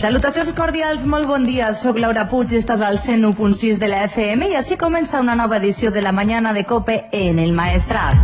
Salutacions cordials, molt bon dia. Soc Laura Puig, estàs al 101.6 de la FM i així comença una nova edició de la Mañana de COPE en el Maestrat.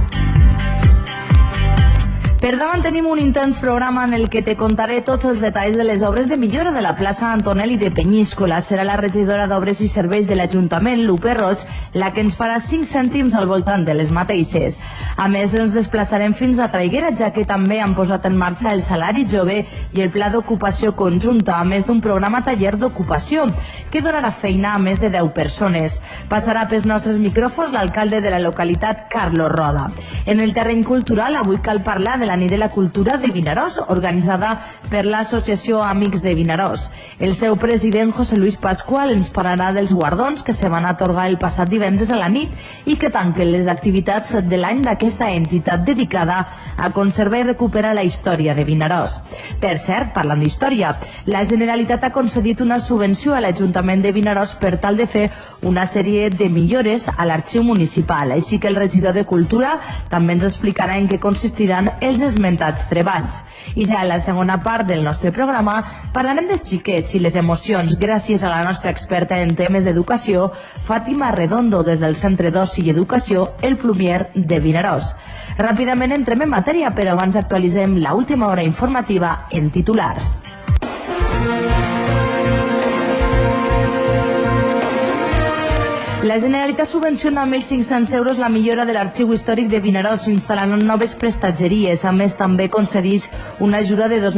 Per davant tenim un intens programa en el que te contaré tots els detalls de les obres de millora de la plaça Antonelli de Penyíscola. Serà la regidora d'Obres i Serveis de l'Ajuntament, Lupe Roig, la que ens farà 5 cèntims al voltant de les mateixes. A més, ens desplaçarem fins a Traiguera, ja que també han posat en marxa el salari jove i el pla d'ocupació conjunta, a més d'un programa taller d'ocupació, que donarà feina a més de 10 persones. Passarà pels nostres micròfons l'alcalde de la localitat, Carlos Roda. En el terreny cultural, avui cal parlar de la Nit de la Cultura de Vinaròs, organitzada per l'Associació Amics de Vinaròs. El seu president, José Luis Pascual, ens parlarà dels guardons que se van atorgar el passat divendres a la nit i que tanquen les activitats de l'any d'aquesta entitat dedicada a conservar i recuperar la història de Vinaròs. Per cert, parlant d'història, la Generalitat ha concedit una subvenció a l'Ajuntament de Vinaròs per tal de fer una sèrie de millores a l'arxiu municipal, així que el regidor de Cultura també ens explicarà en què consistiran els esmentats treballs. I ja a la segona part del nostre programa parlarem dels xiquets i les emocions gràcies a la nostra experta en temes d'educació, Fàtima Redondo, des del Centre d'Oci i Educació El Plumier de Vinaròs. Ràpidament entrem en matèria, però abans actualitzem l'última hora informativa en titulars. La Generalitat subvenciona amb 1.500 euros la millora de l'arxiu històric de Vinaròs, instal·lant noves prestatgeries. A més, també concedeix una ajuda de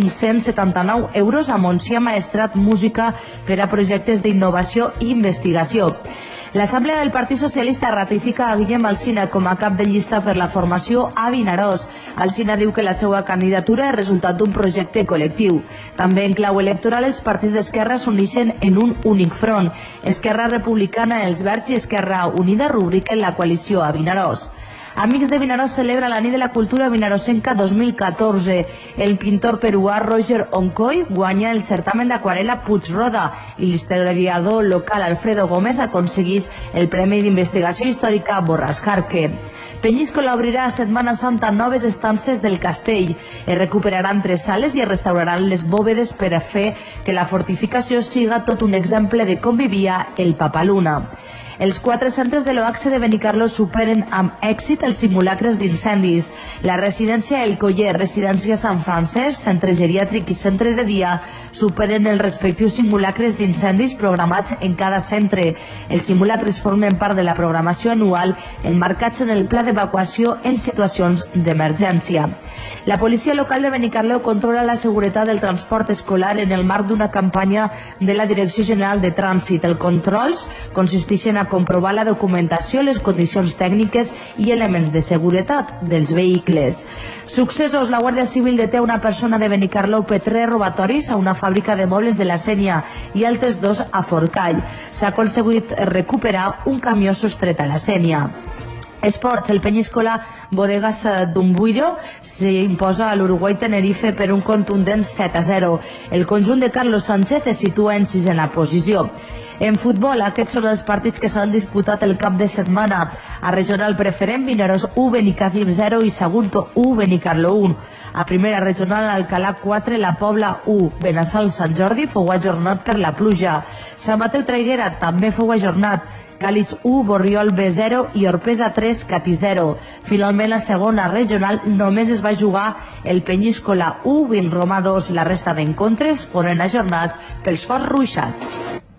2.579 euros a Montsià Maestrat Música per a projectes d'innovació i investigació. L'Assemblea del Partit Socialista ratifica a Guillem Alsina com a cap de llista per la formació a Vinaròs. Alsina diu que la seva candidatura és resultat d'un projecte col·lectiu. També en clau electoral els partits d'Esquerra s'uneixen en un únic front. Esquerra Republicana, Els Verds i Esquerra Unida rubriquen la coalició a Vinaròs. Amics de Vinaròs celebra la Nit de la Cultura Vinaròsenca 2014. El pintor peruà Roger Oncoy guanya el certamen d'aquarel·la Puig-Roda i l'historiador local Alfredo Gómez aconsegueix el Premi d'Investigació Històrica Borràs Jarque. Penyíscola obrirà a Setmana Santa noves estances del castell. Es recuperaran 3 sales i es restauraran les bòvedes per a fer que la fortificació siga tot un exemple de com vivia el Papaluna. Els 4 centres de l'OACSE de Benicarló superen amb èxit els simulacres d'incendis. La residència El Coller, residència Sant Francesc, centre geriàtric i centre de dia superen els respectius simulacres d'incendis programats en cada centre. Els simulacres formen part de la programació anual emmarcats en el pla d'evacuació en situacions d'emergència. La policia local de Benicarló controla la seguretat del transport escolar en el marc d'una campanya de la Direcció General de Trànsit. Els controls consisteixen a comprovar la documentació, les condicions tècniques i elements de seguretat dels vehicles. Successos, la Guàrdia Civil deté una persona de Benicarló per 3 robatoris a una fàbrica de mobles de la Sénia i altres 2 a Forcall. S'ha aconseguit recuperar un camió sostret a la Sénia. Esports, el Penyíscola Bodegas Dumbuiro s'imposa a l'Uruguai Tenerife per un contundent 7-0. El conjunt de Carlos Sánchez es situa en 6a posició. En futbol, aquests són els partits que s'han disputat el cap de setmana. A regional preferent, Vinaròs 1, Benicàssim 0 i Sagunto 1, Benicarló 1. A primera regional, Alcalà 4, La Pobla 1. Benassal Sant Jordi fou ajornat per la pluja. Sant Mateu Traiguera també fou ajornat. Càlig 1, Borriol B 0 i Orpesa 3, Catí 0. Finalment, la segona regional només es va jugar el Penyíscola 1, Vinromà 2. La resta d'encontres foren ajornats pels forts ruixats.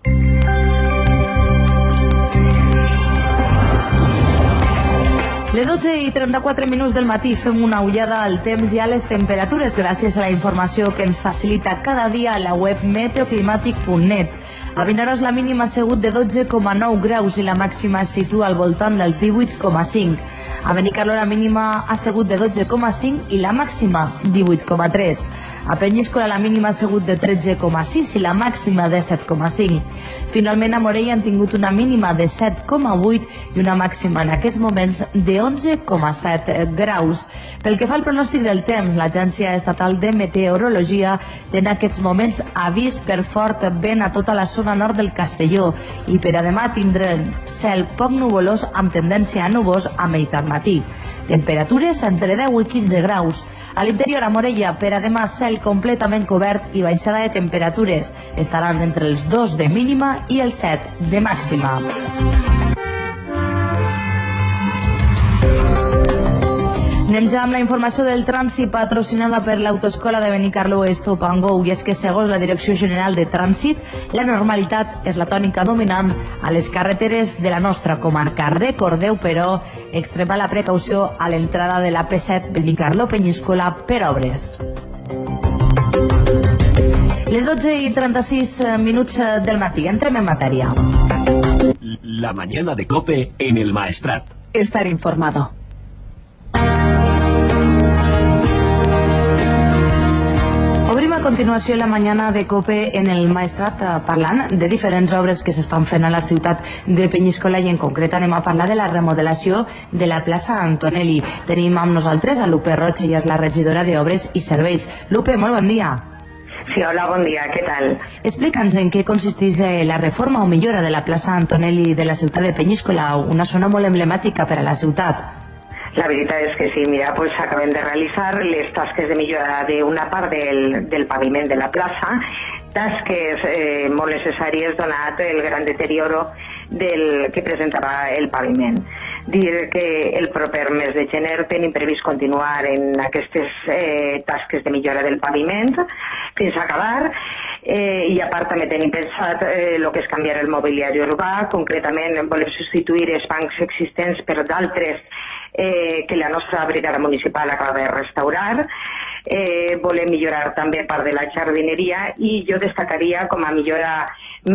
Les 12:34 del matí fem una ullada al temps i a les temperatures gràcies a la informació que ens facilita cada dia a la web meteoclimàtic.net. A Vinaròs la mínima ha sigut de 12,9 graus i la màxima es situa al voltant dels 18,5. A Benicarló la mínima ha sigut de 12,5 i la màxima 18,3. A Penyíscola la mínima ha sigut de 13,6 i la màxima de 7,5. Finalment a Morella han tingut una mínima de 7,8 i una màxima en aquests moments de 11,7 graus. Pel que fa al pronòstic del temps, l'Agència Estatal de Meteorologia té en aquests moments avís per fort vent a tota la zona nord del Castelló i per a demà tindrem cel poc nuvolós amb tendència a núvols a meitat matí. Temperatures entre 10 i 15 graus. A l'interior, a Morella, per a demà, cel completament cobert i baixada de temperatures. Estaran entre els 2 de mínima i els 7 de màxima. Anem ja amb la informació del trànsit patrocinada per l'Autoescola de Benicarló Stop and Go, i és que segons la Direcció General de Trànsit, la normalitat és la tònica dominant a les carreteres de la nostra comarca. Recordeu, però, extremar la precaució a l'entrada de la P7 Benicarló-Penyíscola per obres. Les 12:36 minuts del matí, entrem en matèria. La mañana de COPE en el Maestrat. Estar informado. Obrim a continuació la mañana de COPE en el Maestrat parlant de diferents obres que s'estan fent a la ciutat de Penyíscola, i en concret anem a parlar de la remodelació de la plaça Antonelli. Tenim amb nosaltres a Lupe Roig, ella és la regidora d'Obres i Serveis. Lupe, molt bon dia. Sí, hola, bon dia, què tal? Explica'ns en què consisteix la reforma o millora de la plaça Antonelli de la ciutat de Penyíscola, una zona molt emblemàtica per a la ciutat. La veritat és que sí, mira, pues acabem de realitzar les tasques de millora d'una part del paviment de la plaça, tasques molt necessàries donat el gran deterioro que presentava el paviment. Dir que el proper mes de gener tenim previst continuar en aquestes tasques de millora del paviment fins a acabar, i a part també tenim pensat el que és canviar el mobiliari urbà. Concretament volem substituir els bancs existents per d'altres que la nostra brigada municipal acaba de restaurar. Volem millorar també part de la jardineria, i jo destacaria com a millora,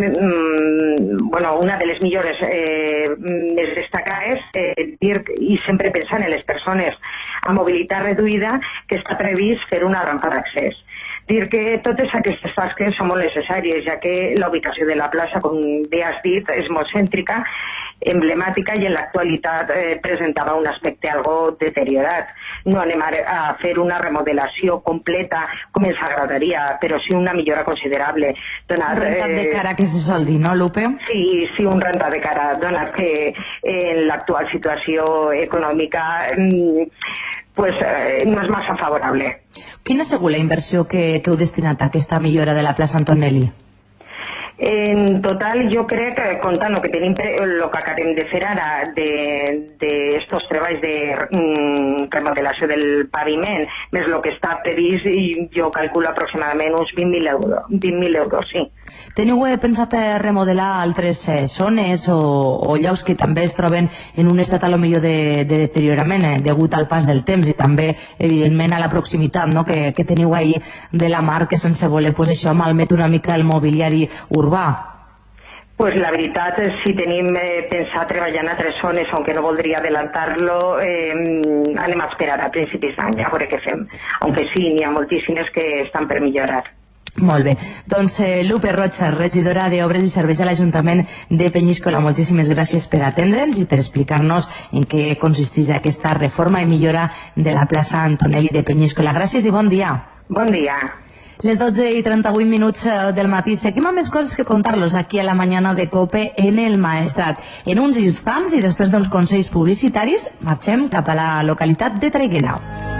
una de les millores més destacades, i sempre pensant en les persones amb mobilitat reduïda, que està previst fer una rampa d'accés. Dir que totes aquestes tasques són molt necessàries, ja que la ubicació de la plaça, com bé has dit, és molt cèntrica, emblemàtica, i en l'actualitat presentava un aspecte algo deteriorat. No anem a fer una remodelació completa com ens agradaria, però sí una millora considerable. Un rentat de cara, que se sol dir, no, Lupe? Sí, un rentat de cara, donat que en l'actual situació econòmica no és massa favorable. Quina ha sigut la inversió que heu destinat a aquesta millora de la plaça Antonelli? En total, jo crec que comptant el que acabem de fer ara d'estos treballs de remodelació del paviment, més el que està previst, jo calculo aproximadament uns 20.000 euros, sí. Teniu pensat remodelar altres zones o llocs que també es troben en un estat a lo millor de deteriorament degut al pas del temps, i també, evidentment, a la proximitat, no?, que teniu ahir de la mar, que sense voler, pues això malmet una mica el mobiliari urbà? Pues la veritat, si tenim pensat treballar en altres zones, aunque no voldria adelantar-lo, anem a esperar a principis d'any, a veure què fem. Aunque sí, n'hi ha moltíssimes que estan per millorar. Molt bé. Doncs Lupe Roig, regidora d'Obres i Serveis a l'Ajuntament de Penyíscola, moltíssimes gràcies per atendre'ns i per explicar-nos en què consisteix aquesta reforma i millora de la plaça Antonelli de Penyíscola. Gràcies i bon dia. Bon dia. Les 12:38 minuts del matí. Seguim amb més coses que contar-los aquí a la mañana de COPE en el Maestrat. En uns instants i després dels consells publicitaris marxem cap a la localitat de Traiguera.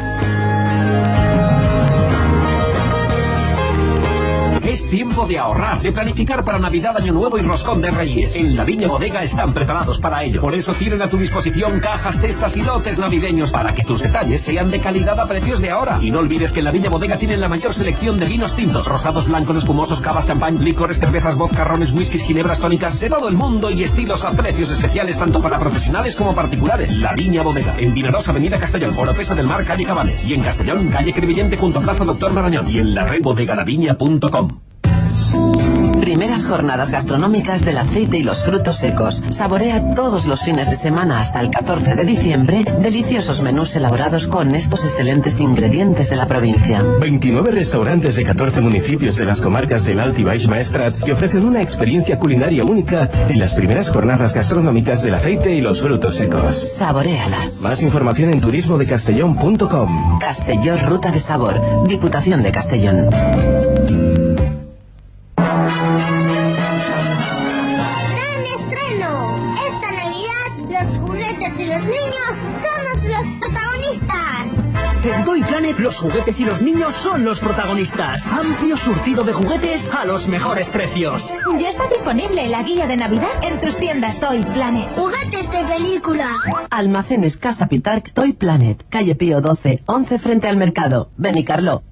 Es tiempo de ahorrar, de planificar para Navidad, Año Nuevo y Roscón de Reyes. En La Viña Bodega están preparados para ello. Por eso tienen a tu disposición cajas, cestas y lotes navideños para que tus detalles sean de calidad a precios de ahora. Y no olvides que en La Viña Bodega tienen la mayor selección de vinos tintos, rosados, blancos, espumosos, cavas, champán, licores, cervezas, vodka, rones, whiskies, ginebras, tónicas, de todo el mundo y estilos a precios especiales tanto para profesionales como particulares. La Viña Bodega, en Vinaroz, Avenida Castellón, Oropesa del Mar, calle Cabales. Y en Castellón, calle Crevillente junto a Plaza Doctor Marañón. Y en la red bodegalaviña.com. Primeras jornadas gastronómicas del aceite y los frutos secos. Saborea todos los fines de semana hasta el 14 de diciembre deliciosos menús elaborados con estos excelentes ingredientes de la provincia. 29 restaurantes de 14 municipios de las comarcas del Alt y Baix Maestrat que ofrecen una experiencia culinaria única en las primeras jornadas gastronómicas del aceite y los frutos secos. Saboréalas. Más información en turismodecastellón.com. Castelló, Ruta de Sabor, Diputación de Castellón. Los niños somos los protagonistas. En Toy Planet los juguetes y los niños son los protagonistas. Amplio surtido de juguetes a los mejores precios. Ya está disponible la guía de Navidad en tus tiendas Toy Planet. ¡Juguetes de película! Almacenes Casa Pitarc Toy Planet, calle Pío 12, 11 frente al mercado. Benicarló.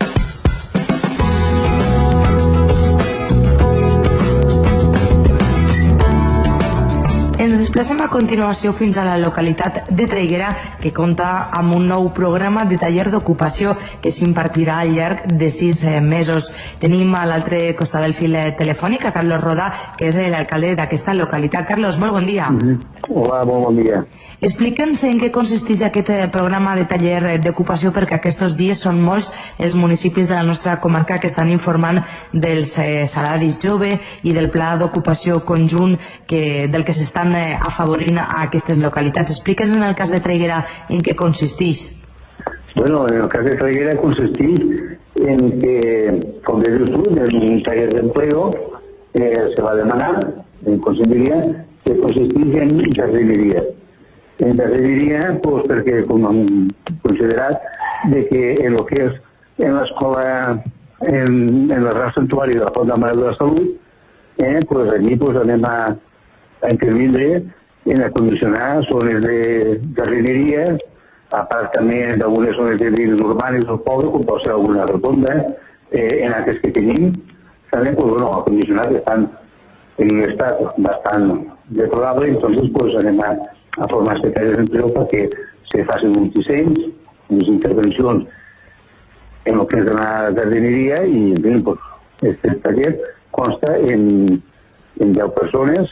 Ens desplacem a continuació fins a la localitat de Traiguera, que compta amb un nou programa de taller d'ocupació que s'impartirà al llarg de 6 mesos. Tenim a l'altre costat del fil telefònic a Carlos Roda, que és l'alcalde d'aquesta localitat. Carlos, molt bon dia. Hola, molt bon dia. Explica'ns en què consisteix aquest programa de taller d'ocupació, perquè aquests dies són molts els municipis de la nostra comarca que estan informant dels salaris jove i del pla d'ocupació conjunt del que s'estan afavorint a aquestes localitats. Explica'ns en el cas de Traiguera en què consisteix. Bueno, en el cas de Traiguera consisteix en que, com bé dius tu, en un taller d'empleo se va demanar en conselleria que consisteix en jardineria. En jardineria, pues, perquè com hem considerat de que en el que és en l'escola, en el Real Santuari de la Font de la Mare de la Salut, pues allí pues, anem a intervindre en acondicionar zones de jardineria, a part també d'algunes zones de dins urbanes del poble, com pot ser alguna rotonda, en aquests que tenim, també pues, bueno, acondicionar que estan en un estat bastant deplorable, entonces pues, anem a formar este taller d'empleo perquè se facin uns dissenys, unes intervencions en el que és la jardineria i en pues, este taller consta en 10 persones,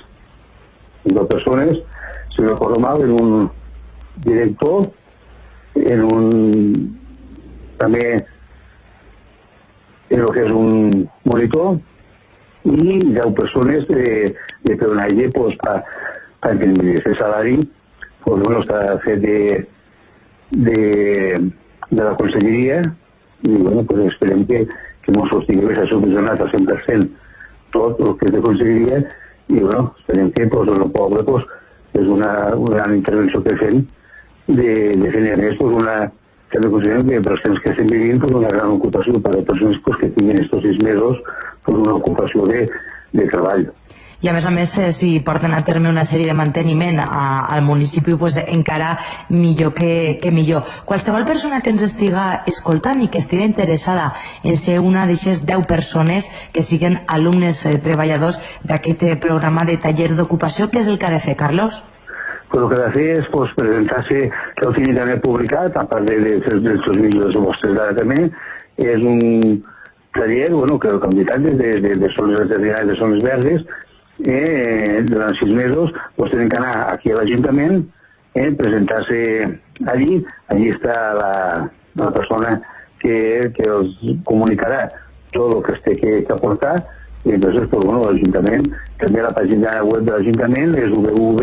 si no recordo mal, en un director, també en el que és un monitor i 10 persones de peonatge pues, per entendre. El salari pues, bueno, està fet de la conselleria i bueno, pues, esperem que ens sostingui que s'ha subvencionat al 100% tot el que és de conselleria i bueno, esperem que pues, el poble pues, és una gran intervenció que fem de fer més pues, que considerem que per als temps que estem vivint pues, una gran ocupació per a les persones pues, que tinguin estos 6 mesos pues, una ocupació de treball. I a més, si porten a terme una sèrie de manteniment al municipi, pues, encara millor que millor. Qualsevol persona que ens estiga escoltant i que estigui interessada en ser una d'aquestes 10 persones que siguin alumnes treballadors d'aquest programa de taller d'ocupació, què és el que ha de fer, Carlos? Pues el que ha de fer és pues, presentar-se, que ho tingui també publicat, a part dels vídeos vostres d'ara també, és un taller bueno, que com dic antes, de zones determinades, de zones verdes, durant 6 mesos pues, tenen que anar aquí a l'Ajuntament, presentar-se allí està la persona que els comunicarà tot el que es té que aportar i entonces pues, bueno, l'Ajuntament, també la pàgina web de l'Ajuntament és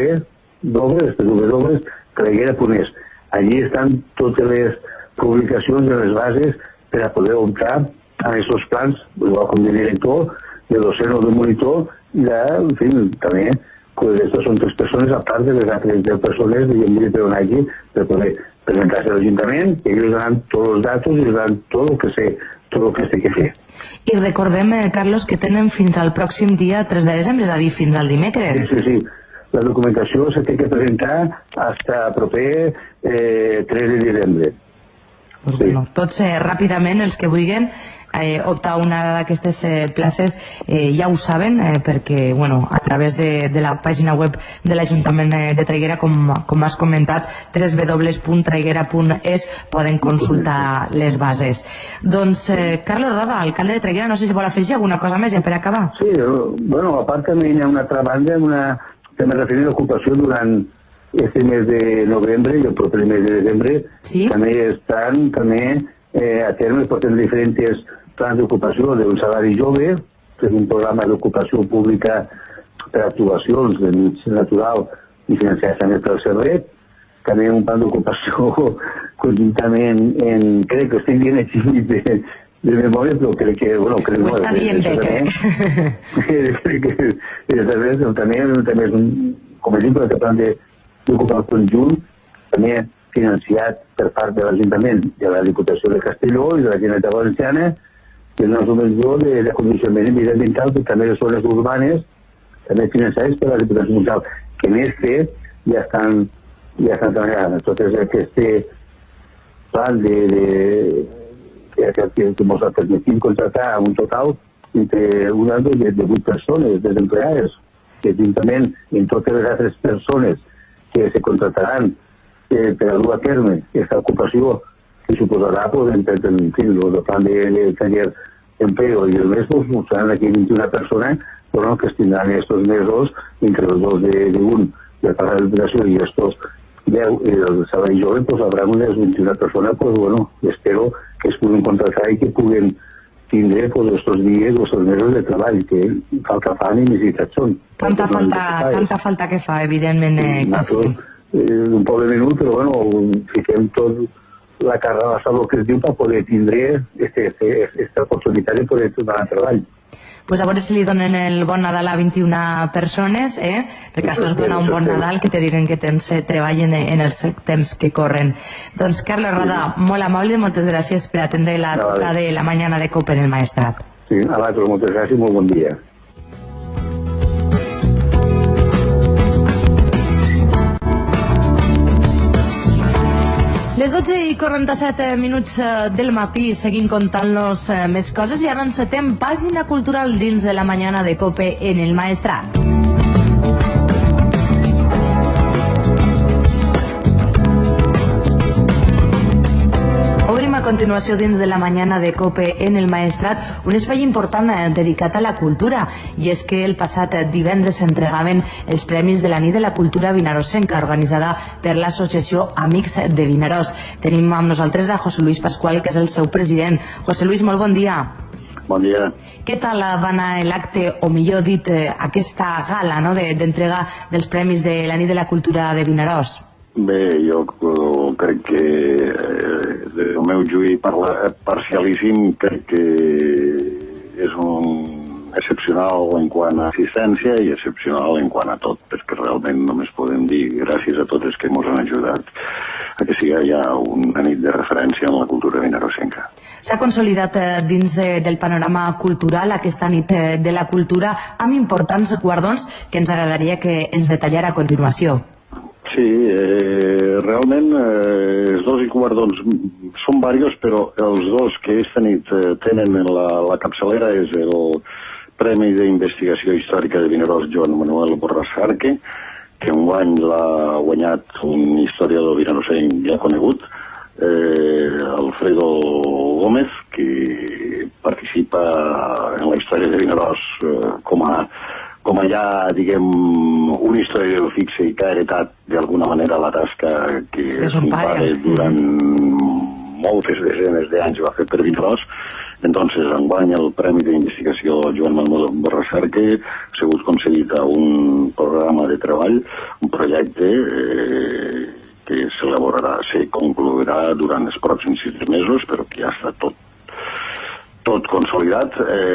www.traiguera.es. Allí estan totes les publicacions de les bases per a poder optar a aquests plans, igual com de director, de docent o de monitor, en fi, també, pues estas son 3 persones, a part de les altres 10 persones de peonatge, per poder presentar-se a l'Ajuntament, i ells donen tots els datos i donen tot el que es té que fer. I recordem, Carlos, que tenen fins al pròxim dia 3 de desembre, és a dir, fins al dimecres. Sí. La documentació se té que presentar fins proper 3 de desembre. Pues sí. Bueno, tots ràpidament, els que vulguin optar a una d'aquestes places ja ho saben, perquè bueno, a través de la pàgina web de l'Ajuntament de Traiguera, com has comentat, www.traiguera.es, poden consultar les bases. Doncs Carlos Roda, alcalde de Traiguera, no sé si vol afegir alguna cosa més ja per acabar. Sí, bueno, a part també hi ha una altra banda, que me refereix a l'ocupació durant este mes de novembre i el proper mes de desembre. Sí? També estan a terme, porten diferents plans d'ocupació d'un salari jove, que és un programa d'ocupació pública per actuacions de mig natural i financiat també pel CERVET, també un plan d'ocupació conjuntament crec que estic dient així de memòria, però crec que ho està dient bé, crec que també és un, com a exemple, que plan d'ocupació conjunt, també financiat per part de l'Ajuntament de la Diputació de Castelló i de la Generalitat Valenciana, que és una subvenció d'acondicionament ambiental, que també les zones urbanes, també finançades per la Diputació Municipal, que en fet ja estan treballant. Totes aquestes plan que ens ha permetit contratar un total entre una de 8 persones desempleades, que juntament amb totes les altres persones que se contrataran per a dur a terme aquesta ocupació que suposarà el plan de taller d'empleo i el mes, seran aquí 21 persones que es tindran estos mesos entre els dos d'un de la diputació i estos 10 i el salari jove, habrà unes 21 persones, espero que es puguin contratar i que puguin tindre estos dies o estos mesos de treball, que falta fan i necessitats són. Tanta falta que fa, evidentment. Un poble menut, però fiquem tot la carga a la salut que es diu per poder tindre aquesta oportunitat de poder tornar a treball. Pues a veure si li donen el bon Nadal a 21 persones, perquè això es dona un bon Nadal, que te diguen que treballen en els temps que corren. Doncs Carlos Roda, molt amable, moltes gràcies per atendre la trucada de la mañana de COPE en el Maestrat. Sí, a l'altre, moltes gràcies i molt bon dia. Les 12:47 del matí seguim contant-nos més coses i ara encetem pàgina cultural dins de la mañana de COPE en el Maestrat. Obrim a continuació dins de la mañana de COPE en el Maestrat un espai important dedicat a la cultura, i és que el passat divendres s'entregaven els Premis de la Nit de la Cultura Vinarosenca, organitzada per l'associació Amics de Vinaròs. Tenim amb nosaltres a José Luis Pascual, que és el seu president. José Luis, molt bon dia. Bon dia. Què tal va anar l'acte, o millor dit, aquesta gala d'entrega dels Premis de la Nit de la Cultura de Vinaròs? Bé, jo crec que del meu juí parcialíssim crec que és un excepcional en quant a assistència i excepcional en quant a tot, perquè realment només podem dir gràcies a tots els que ens han ajudat a que sigui ja una nit de referència en la cultura vinarosenca. S'ha consolidat dins del panorama cultural aquesta nit de la cultura amb importants guardons que ens agradaria que ens detallara a continuació. Sí, realment els dos guardons són diversos, però els dos que aquesta nit tenen la capçalera és el Premi d'Investigació Històrica de Vinaròs Joan Manuel Borràs Jarque, que enguany l'ha guanyat un historiador vinarosenc ja conegut, Alfredo Gómez, que participa en la història de Vinaròs com a ja, diguem, un historiador fixe i que ha heretat d'alguna manera la tasca que son pare durant moltes desenes d'anys va fer per Vinaròs. Entonces, enguany el Premi d'Investigació Joan Manuel Borràs Jarque ha sigut concedit a un programa de treball, un projecte que se conclourà durant els pròxims 6 mesos, però que ja està tot consolidat,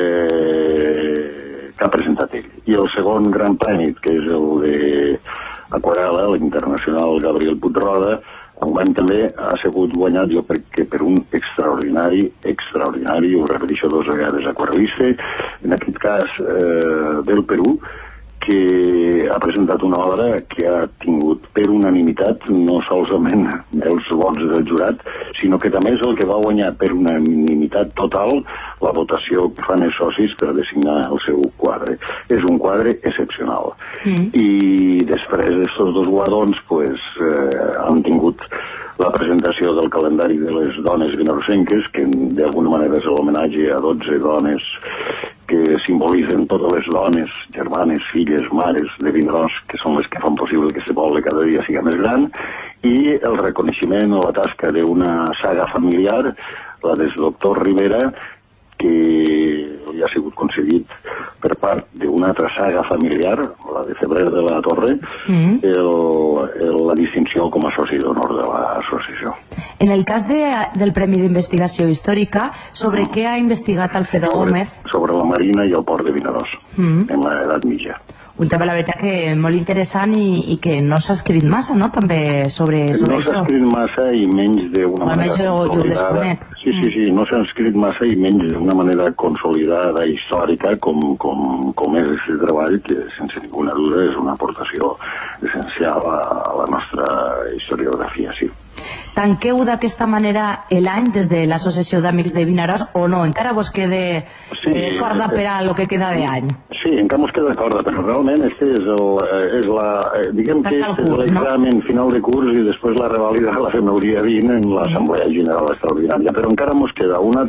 que ha presentat ell. I el segon gran premi, que és el d'Aquarel·la, l'internacional Gabriel Puigroda, enguany també ha sigut guanyat, jo crec que per un extraordinari, ho repeteixo 2 vegades, aquarel·lista, en aquest cas del Perú, que ha presentat una obra que ha tingut per unanimitat no solament els vots del jurat, sinó que també és el que va guanyar per unanimitat total la votació que fan els socis per designar el seu quadre. És un quadre excepcional. I després d'aquests 2 guardons han tingut la presentació del calendari de les dones vinarosenques, que d'alguna manera és l'homenatge a 12 dones que simbolitzen totes les dones, germanes, filles, mares de Vinaròs, que són les que fan possible que aquest poble cada dia sigui més gran, i el reconeixement o la tasca d'una saga familiar, la del doctor Rivera, que li ha sigut concedit per part d'una altra saga familiar, la de Febrer de la Torre, la distinció com a soci d'honor de l'associació. En el cas del Premi d'Investigació Històrica, sobre què ha investigat Alfredo Gómez? Sobre la Marina i el port de Vinaròs, en l'edat mitja. Un tema, la veritat, que molt interessant i que no s'ha escrit massa, no?, també sobre això. No s'ha escrit massa i menys d'una manera consolidada. Sí, no s'ha escrit massa i menys d'una manera consolidada i històrica com és aquest treball, que sense ninguna duda és una aportació essencial a la nostra historiografia, sí. Tanqueu d'aquesta manera l'any des de l'Associació d'Amics de Vinaròs o no? Encara vos queda corda per a lo que queda d'any? Sí, encara mos queda corda, però realment este diguem que este és l'examen final de curs i després la revalida la fem el dia 20 en l'Assemblea General Extraordinària, però encara mos queda una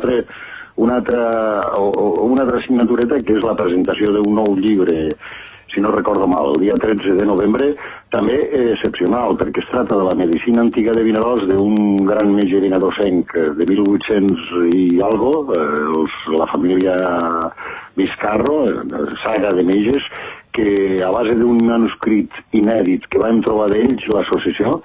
altra assignatureta, que és la presentació d'un nou llibre, si no recordo mal, el dia 13 de novembre, també excepcional, perquè es tracta de la medicina antiga de Vinaròs, d'un gran metge vinarosenc de 1800 i algo, la família Vizcarro, saga de metges, que a base d'un manuscrit inèdit que vam trobar d'ells, l'associació,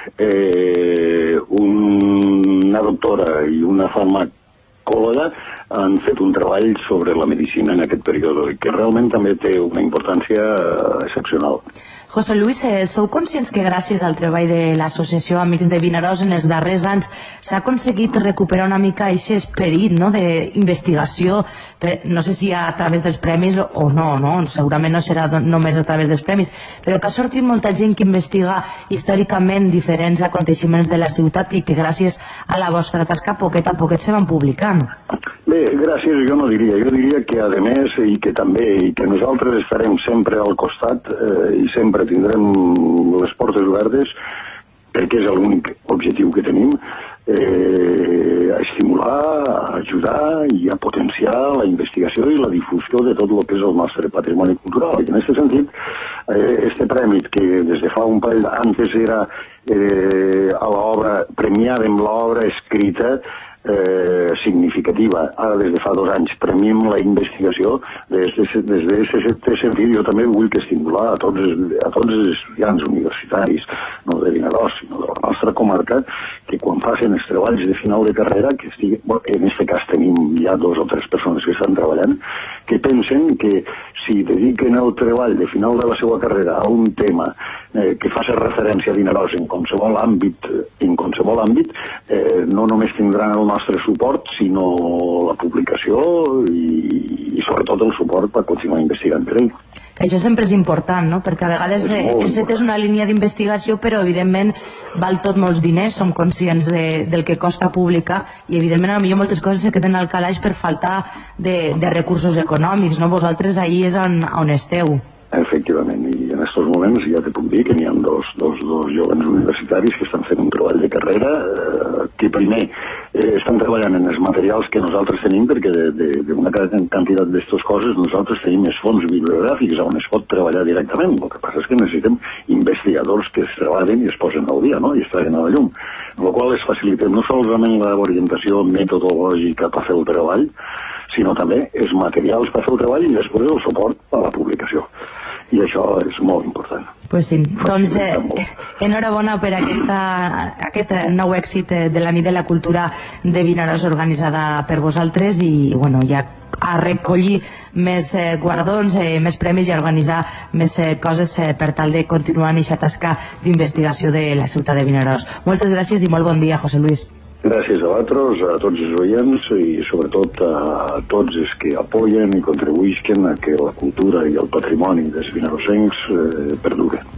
una doctora i una farmacòloga han fet un treball sobre la medicina en aquest període, que realment també té una importància excepcional. José Luis, sou conscients que gràcies al treball de l'Associació Amics de Vinaròs en els darrers anys s'ha aconseguit recuperar una mica aquest esperit d'investigació, no sé si a través dels premis o no, segurament no serà només a través dels premis, però que ha sortit molta gent que investiga històricament diferents aconteixements de la ciutat i que gràcies a la vostra tasca poquet a poquet se van publicant? Bé, gràcies jo no diria, jo diria que a més i que nosaltres estarem sempre al costat i sempre tindrem les portes obertes, perquè és l'únic objectiu que tenim, a estimular, a ajudar i a potenciar la investigació i la difusió de tot el que és el nostre patrimoni cultural. I en aquest sentit, este premi, que des de fa un parell d'anys era a l'obra, premiàvem l'obra escrita significativa. Ara, des de fa 2 anys, premiem la investigació. Des d'aquest sentit, jo també vull que estimular a tots els estudiants universitaris, no de Vinaròs, sinó de la nostra comarca, que quan facin els treballs de final de carrera, que en aquest cas tenim ja 2 o 3 persones que estan treballant, que pensen que si dediquen el treball de final de la seva carrera a un tema que faci referència a Vinaròs en qualsevol àmbit, no només tindran el nostre suport, sinó la publicació i sobretot el suport per continuar investigant per ell. Això sempre és important, no? Perquè a vegades és una línia d'investigació, però evidentment val tot molts diners, som conscients del que costa publicar i evidentment potser moltes coses se queden al calaix per falta de recursos econòmics, no? Vosaltres ahí és on esteu. Efectivament, i en aquests moments ja te puc dir que n'hi ha dos jóvens universitaris que estan fent un treball de carrera, que primer estan treballant en els materials que nosaltres tenim, perquè d'una quantitat d'aquestes coses nosaltres tenim els fons bibliogràfics on es pot treballar directament. El que passa és que necessitem investigadors que es treballen i es posen al dia, no? I es traguen a la llum, amb la qual es facilitem no solament l'orientació metodològica per fer el treball, sinó també els materials per fer el treball i després el suport a la publicació. I això és molt important. Pues sí, doncs enhorabona per aquest nou èxit de la Nit de la Cultura de Vinaròs organitzada per vosaltres i ja a recollir més guardons, més premis i a organitzar més coses per tal de continuar en aquesta tasca d'investigació de la ciutat de Vinaròs. Moltes gràcies i molt bon dia, José Luis. Gràcies a vosaltres, a tots els oients i sobretot a tots els que apoyen i contribuïsquen a que la cultura i el patrimoni dels vinarosencs perduren.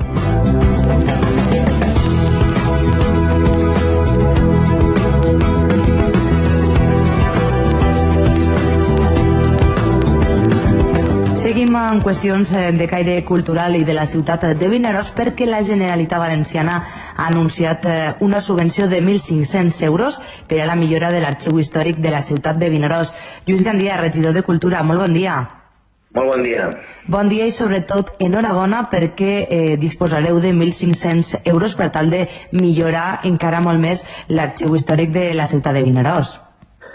Seguim en qüestions de caire cultural i de la ciutat de Vinaròs perquè la Generalitat Valenciana ha anunciat una subvenció de 1.500 euros per a la millora de l'arxiu històric de la ciutat de Vinaròs. Lluís Gandia, regidor de Cultura, molt bon dia. Molt bon dia. Bon dia i sobretot enhorabona perquè disposareu de 1.500 euros per tal de millorar encara molt més l'arxiu històric de la ciutat de Vinaròs.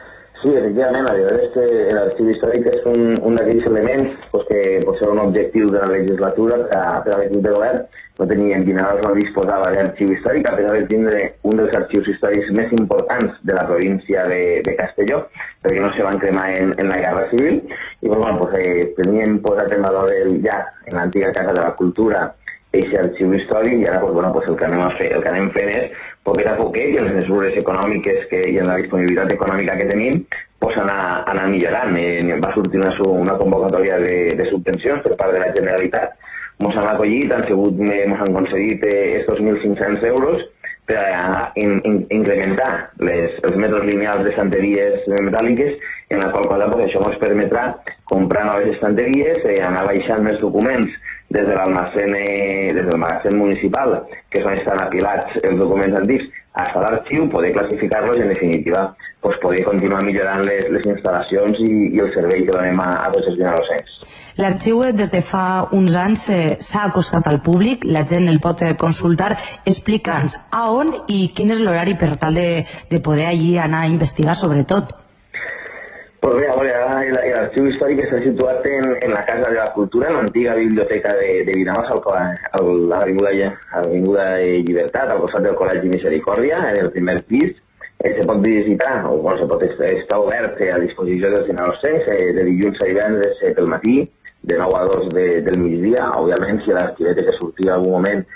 Sí, efectivament, la veritat és que l'arxiu històric és un d'aquells elements que pot ser un objectiu de la legislatura per a l'equip de govern. No teníem Vinaròs, no disposava d'arxiu històric, a pesar de tindre un dels arxius històrics més importants de la província de Castelló, perquè no se van cremar en la Guerra Civil. I teníem posat en valor ja en l'antiga Casa de la Cultura aquest arxiu històric, i ara el que anem fent és, poquet a poquet, i en les mesures econòmiques i en la disponibilitat econòmica que tenim, anar millorant. Va sortir una convocatòria de subvencions per part de la Generalitat. Ens han acollit, ens han concedit estos 1.500 euros per a incrementar els metres lineals d'estanteries metàl·liques, en la qual cosa això ens permetrà comprar noves estanteries, anar baixant més documents des del magatzem municipal, que és on estan apilats els documents antics, fins a l'arxiu, poder classificar-los i, en definitiva, poder continuar millorant les instal·lacions i el servei que donem a tots els vinarossencs. L'arxiu des de fa uns anys s'ha acostat al públic, la gent el pot consultar. Explica'ns a on i quin és l'horari per tal de poder allí anar a investigar sobretot. Pues bé, l'arxiu històric està situat en la Casa de la Cultura, en l'antiga biblioteca de Vinaròs, a l'avinguda Llibertat, al costat del Col·legi Misericòrdia, en el primer pis. Se pot visitar, està obert a disposició dels vinarossencs de dilluns a divendres pel matí, de 9 a 2 del migdia. Òbviament, si l'arxivet ha de sortir en algun moment,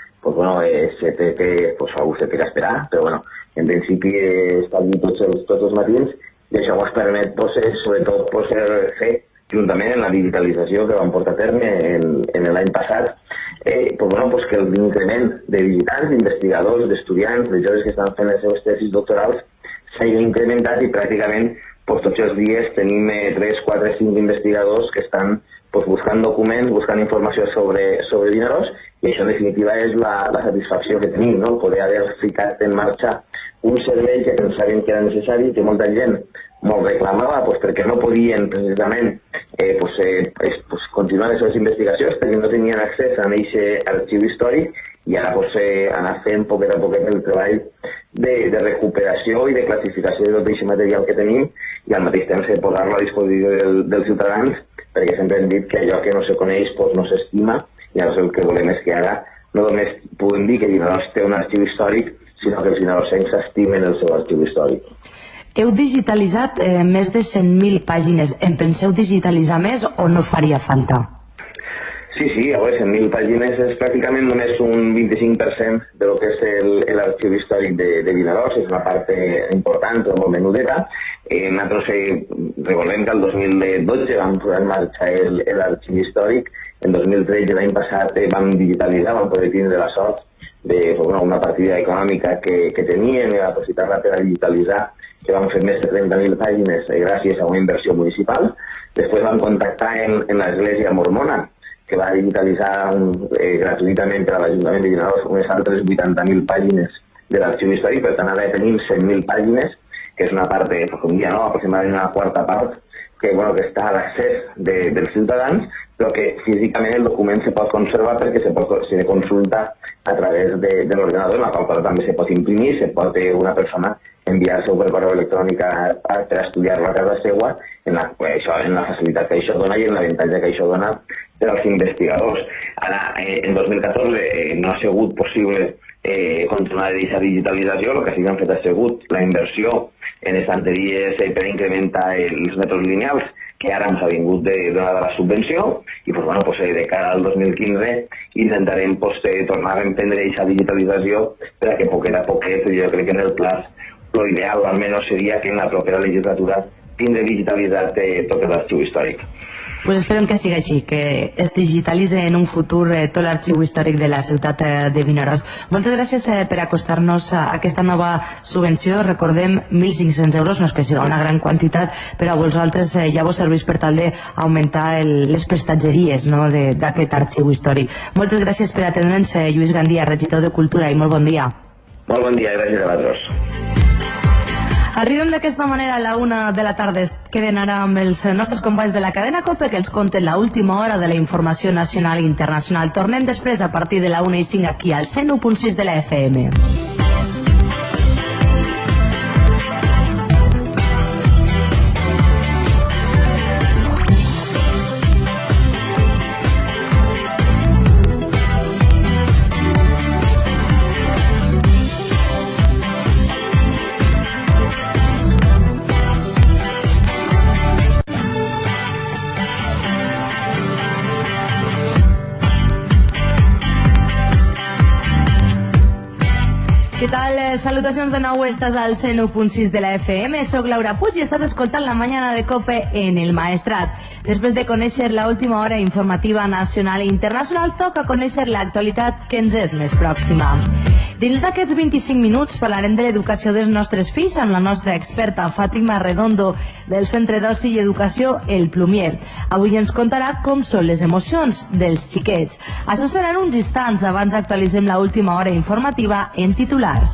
algú se té que esperar, però en principi està allí tots els matins, i això ens permet, sobretot, fer, juntament amb la digitalització que vam portar a terme en l'any passat, que l'increment de visitants, d'investigadors, d'estudiants, de joves que estan fent les seves tesis doctorals, s'hagi incrementat i pràcticament tots els dies tenim 3, 4, 5 investigadors que estan buscant documents, buscant informació sobre Vinaròs, i això en definitiva és la satisfacció que tenim, poder haver ficat en marxa un servei que pensàvem que era necessari, que molta gent molt reclamava perquè no podien precisament continuar les seves investigacions perquè no tenien accés a aquest arxiu històric, i ara anar fent poquet a poquet el treball de recuperació i de classificació de tot aquest material que tenim, i al mateix temps posar-lo a disposició dels ciutadans, perquè sempre hem dit que allò que no se coneix no s'estima, i llavors el que volem és que ara no només puguem dir que Vinaròs té un arxiu històric, sinó que els vinarossencs estimen el seu arxiu històric. Heu digitalitzat més de 100.000 pàgines. En penseu digitalitzar més o no faria falta? Sí, 100.000 pàgines és pràcticament només un 25% del que és l'arxiu històric de Vinaròs, és una part important, però molt menudeta. Nosaltres recordem que el 2012 vam posar en marxa l'arxiu històric, en 2013, l'any passat, vam digitalitzar, vam poder tindre la sort d'una partida econòmica que teníem i aprofitar-la per a digitalitzar, que vam fer més de 30.000 pàgines gràcies a una inversió municipal. Després vam contactar en l'Església Mormona, que va digitalitzar gratuïtament per a l'Ajuntament de Vinaròs unes altres 80.000 pàgines de l'arxiu històric. Per tant, ara tenim 100.000 pàgines, que és una part, aproximadament una quarta part, que està a l'accés dels ciutadans, però que físicament el document se pot conservar perquè se consulta a través de l'ordenador, en la qual cosa també se pot imprimir, se pot una persona enviar-se per correu electrònic per estudiar-lo a casa seva, en la facilitat que això dona i en l'avantatge que això dona per als investigadors. Ara, en 2014 no ha sigut possible continuar aquesta digitalització, el que sí que han fet ha sigut la inversió en estanteries per incrementar els metres lineals, que ara ens ha vingut donada la subvenció, i de cara al 2015 intentarem tornar a emprendre aquesta digitalització per a que poquet a poquet, jo crec que en el plaç, l'ideal almenys seria que en la propera legislatura tindre digitalitzat tot l'arxiu històric. Pues esperem que sigui així, que es digitalitzi en un futur tot l'arxiu històric de la ciutat de Vinaròs. Moltes gràcies per acostar-nos a aquesta nova subvenció. Recordem, 1.500 euros, no és que sigui una gran quantitat, però a vosaltres ja vos serveix per tal d'augmentar les prestatgeries d'aquest arxiu històric. Moltes gràcies per atendre'ns, Lluís Gandia, regidor de Cultura, i molt bon dia. Molt bon dia, gràcies a vosaltres. Arribem d'aquesta manera a la 1 de la tarda. Queden ara amb els nostres companys de la cadena COPE que ens conten l'última hora de la informació nacional i internacional. Tornem després a partir de la 1:05 aquí al 101.6 de la FM. tal? Salutacions de nou, estàs al 101.6 de la FM, soc Laura Puig i estàs escoltant la mañana de COPE en el Maestrat. Després de conèixer l'última hora informativa nacional i internacional, toca conèixer l'actualitat que ens és més pròxima. Dins d'aquests 25 minuts parlarem de l'educació dels nostres fills amb la nostra experta Fàtima Redondo del Centre d'Oci i Educació El Plumier. Avui ens contarà com són les emocions dels xiquets. Això serà en uns instants. Abans actualitzem l'última hora informativa en titulars.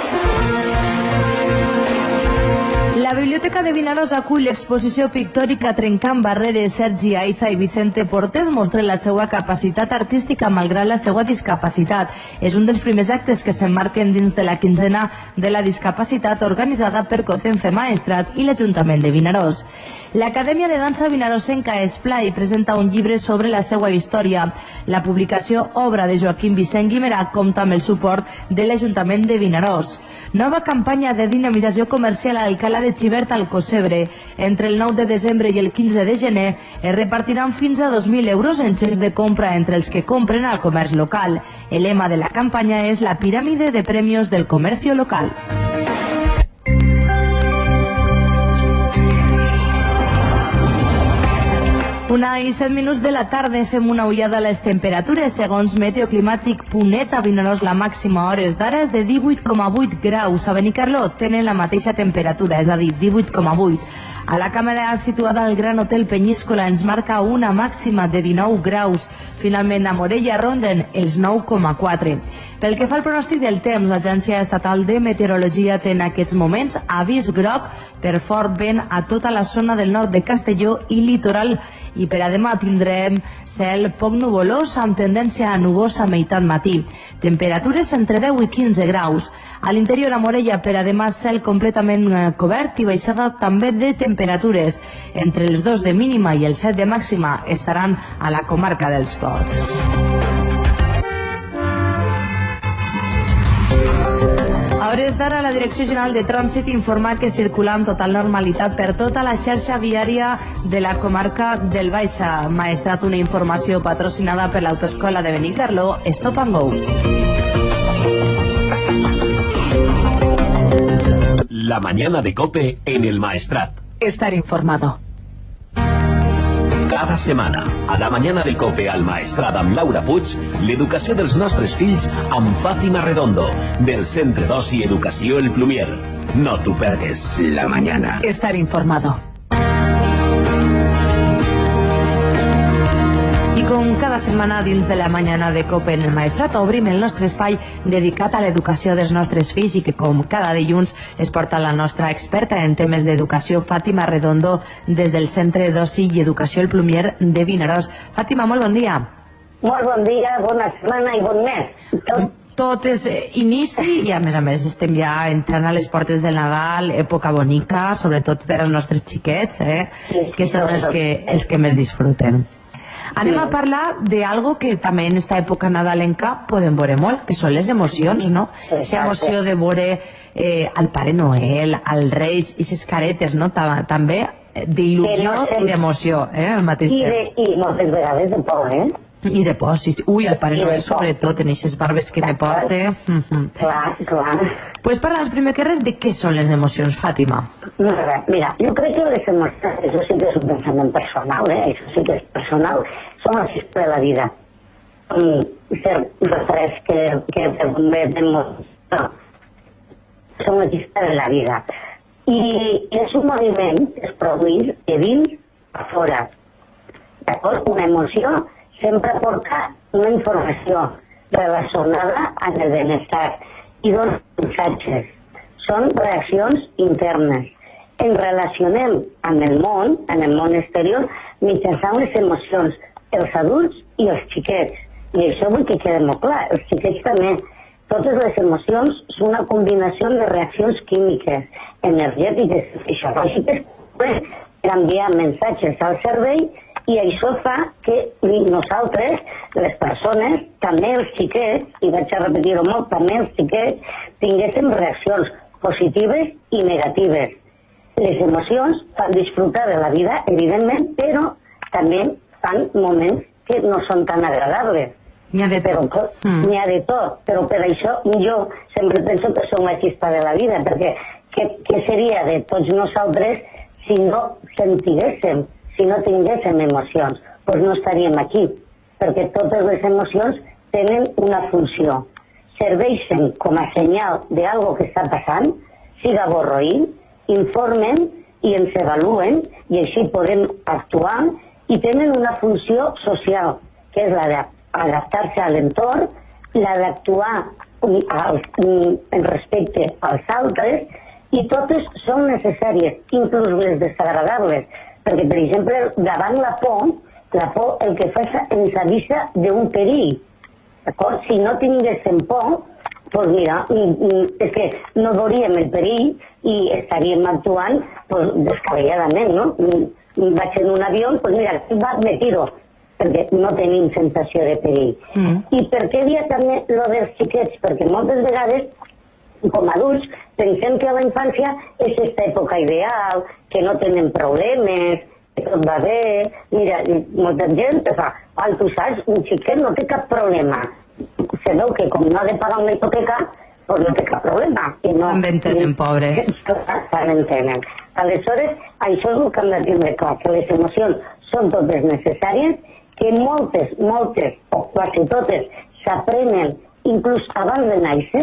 La Biblioteca de Vinaròs acull l'exposició pictòrica Trencant Barreres. Sergi Aiza i Vicente Portes mostren la seva capacitat artística malgrat la seva discapacitat. És un dels primers actes que s'emmarquen dins de la quinzena de la discapacitat organitzada per COCENFE Maestrat i l'Ajuntament de Vinaròs. L'Acadèmia de Dansa Vinarosenca Esplai presenta un llibre sobre la seva història. La publicació Obra de Joaquim Vicent Guimerà compta amb el suport de l'Ajuntament de Vinaròs. Nova campanya de dinamització comercial a Alcalá de Xivert al Cosebre. Entre el 9 de desembre i el 15 de gener es repartiran fins a 2.000 euros en xecs de compra entre els que compren al comerç local. El lema de la campanya és la piràmide de premios del comercio local. Una i 7 minuts de la tarda, fem una ullada a les temperatures. Segons Meteoclimàtic.net, a Vinaròs la màxima a hores d'ara és de 18,8 graus. A Benicarló tenen la mateixa temperatura, és a dir, 18,8. A la càmera situada al Gran Hotel Penyíscola ens marca una màxima de 19 graus. Finalment, a Morella ronden els 9,4. Pel que fa al pronòstic del temps, l'Agència Estatal de Meteorologia té en aquests moments avís groc per fort vent a tota la zona del nord de Castelló i litoral, i per a demà tindrem cel poc nuvolós amb tendència a nubós a meitat matí. Temperatures entre 10 i 15 graus. A l'interior, a Morella, per a demà cel completament cobert i baixada també de temperatures. Entre els 2 de mínima i els 7 de màxima estaran a la comarca dels Ports. A hores d'ara, la Direcció General de Trànsit informa que circula amb total normalitat per tota la xarxa viària de la comarca del Baix Maestrat. Una informació patrocinada per l'Autoescola de Benicarló, Stop and Go. La mañana de COPE en el Maestrat. Estar informado. Cada setmana, a la mañana de COPE al Maestrat amb Laura Puig, l'educació dels nostres fills amb Fàtima Redondo, del Centre d'Oci i Educació El Plumier. No t'ho perdes, la mañana. Estar informado. Com cada setmana dins de la mañana de COPE en el Maestrat obrim el nostre espai dedicat a l'educació dels nostres fills i que com cada dilluns es porta la nostra experta en temes d'educació, Fàtima Redondo, des del Centre d'Oci i Educació El Plumier de Vinaròs. Fàtima, molt bon dia. Molt bon dia, bona setmana i bon mes. Tot és inici i a més estem ja entrant a les portes del Nadal, època bonica, sobretot per als nostres xiquets, que són els que més disfruten. Anem a parlar d'algo que també en esta època nadalenca podem veure molt, que són les emocions, no? Aquesta emoció de veure al Pare Noel, als Reis, i les caretes, no? També d'il·lusió i d'emoció, al mateix temps. I moltes vegades de por, I de por, sí. Ui, el Pare Noel sobretot, en aquestes barbes que me porta. Clar. Pues parla'ns primer que res de què són les emocions, Fàtima. Mira, jo crec que les emocions, això sí que és un pensament personal, això sí que és personal, són el sistema de la vida. Ser refresc que són el sistema de la vida. I és un moviment que es produeix de dins a fora. D'acord? Una emoció sempre porta una informació relacionada amb el benestar i dona missatges. Són reaccions internes. Ens relacionem amb el món exterior, mitjançant les emocions, els adults i els xiquets. I això vull que quede molt clar, els xiquets també. Totes les emocions són una combinació de reaccions químiques, energètiques i fisiològiques per enviar missatges al cervell, i això fa que nosaltres, les persones, també els xiquets, i vaig a repetir-ho molt, també els xiquets, tinguéssim reaccions positives i negatives. Les emocions fan disfrutar de la vida, evidentment, però també fan moments que no són tan agradables. N'hi ha de tot. N'hi ha de tot, però per això jo sempre penso que som la xispa de la vida, perquè què seria de tots nosaltres si no sentiguéssim, si no tinguéssim emocions? Doncs no estaríem aquí, perquè totes les emocions tenen una funció. Serveixen com a senyal d'algo que està passant, siga bo o roïn, informen i ens evaluen i així podem actuar, i tenen una funció social, que és la d'adaptar-se a l'entorn, la d'actuar en respecte als altres, i totes són necessàries, inclús les desagradables, perquè, per exemple, davant la por el que fa ens avisa d'un perill. D'acord? Si no tinguéssim por, doncs mira, és que no veuríem el perill i estaríem actuant descabelladament, no? Vaig en un avió, doncs mira, me tiro, perquè no tenim sensació de perill. I per què dia també lo dels xiquets? Perquè moltes vegades, com a adults, pensem que a la infància és aquesta època ideal, que no tenen problemes, que tot va bé. Mira, molta gent fa, tu saps, un xiquet no té cap problema. Se veu que com no ha de pagar una hipoteca, doncs no té cap problema. També en tenen, pobres. També en tenen. Aleshores, això és el que hem de tindre clar, que les emocions són totes necessàries, que moltes, o quasi totes, s'aprenen inclús abans de néixer,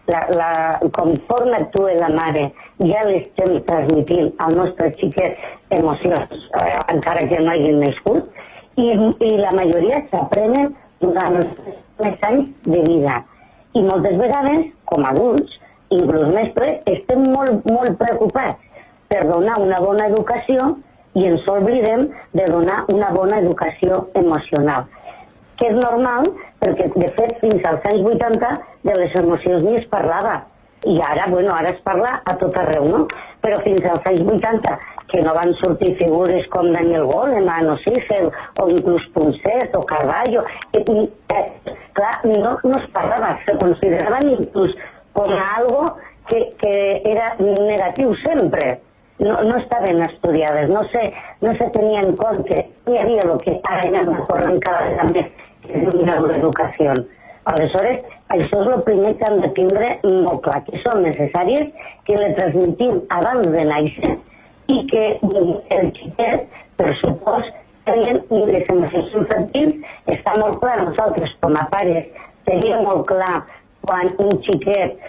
conforme actua la mare, ja l'estem transmitint al nostre xiquet emocions, encara que no hagin nascut, i la majoria s'aprenen durant els primers anys de vida. I moltes vegades, com a adults, inclús mestres, estem molt preocupats per donar una bona educació i ens oblidem de donar una bona educació emocional, que és normal perquè, de fet, fins als anys 80 de les emocions ni es parlava. I ara, ara es parla a tot arreu, no? Però fins als anys 80, que no van sortir figures com Daniel Goleman o Siegel, o inclús Ponset o Carballo, clar, no es parlava, se consideraven inclús com algo que era negatiu sempre. No estaven estudiades, no se tenia en compte, no hi havia el que ara ja no corren cada vegada més, que és l'educació. Aleshores, això és el primer que hem de tindre molt clar, que són necessàries, que les transmitim abans de néixer i que el xiquet, per supost, tenien les emocions infantils, està molt clar, nosaltres com a pares tenim molt clar quan un xiquet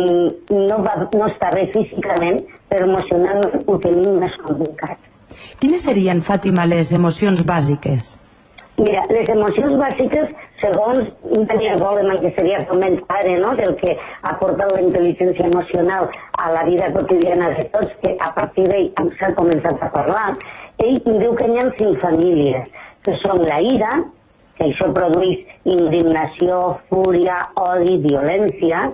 no està bé físicament, però emocionalment ho tenim més complicat. Quines serien, Fàtima, les emocions bàsiques? Mira, les emocions bàsiques, segons Daniel Goleman, que seria com el pare, no?, del que ha portat la intel·ligència emocional a la vida quotidiana de tots, que a partir d'ell s'ha començat a parlar, ell diu que hi ha 5 famílies, que són la ira, que això produeix indignació, fúria, odi, violència,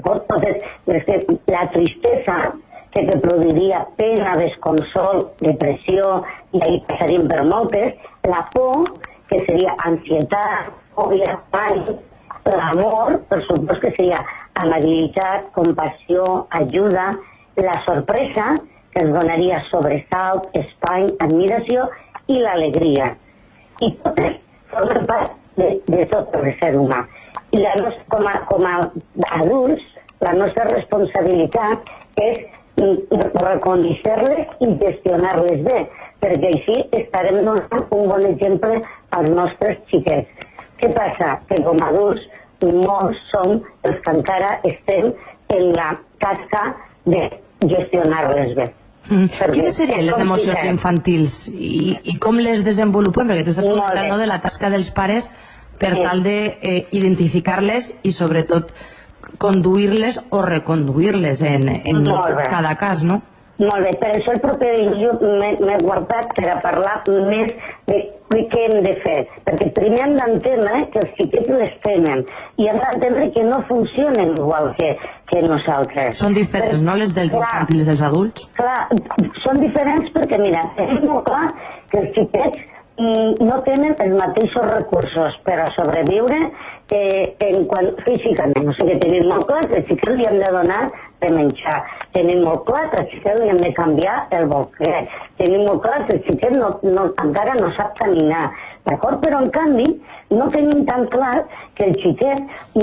la tristesa, que te produiria pena, desconsol, depressió, i ahí passaríem per moltes, la por, que seria ansietat, fòbia, pànic, l'amor, per supost que seria amabilitat, compassió, ajuda, la sorpresa, que es donaria sobresalt, espany, admiració, i l'alegria. I totes formen part de tot el ser humà. I com a adults, la nostra responsabilitat és reconèixer-les i gestionar-les bé, perquè així estarem donant un bon exemple als nostres xiquets. Què passa? Que com a adults molts som els que encara estem en la tasca de gestionar-les bé. Quines serien les emocions infantils i com les desenvolupem? Perquè tu estàs parlant de la tasca dels pares per tal d'identificar-les i sobretot conduir-les o reconduir-les en cada cas, no? Molt bé, per això el proper dia m'he guardat per a parlar més de què hem de fer, perquè primer hem d'entendre que els xiquets les tenen i hem d'entendre que no funcionen igual que nosaltres. Són diferents, no, les dels infantils dels adults? Clar, són diferents perquè, mira, és molt clar que els xiquets no tenen els mateixos recursos per a sobreviure físicament. O sigui, tenim molt clar que els xiquets li hem de donar de menjar. Tenim molt clar que els xiquets li hem de canviar el bolquer. Tenim molt clar que el xiquet encara no sap caminar. d'acord? Però en canvi no tenim tan clar que el xiquet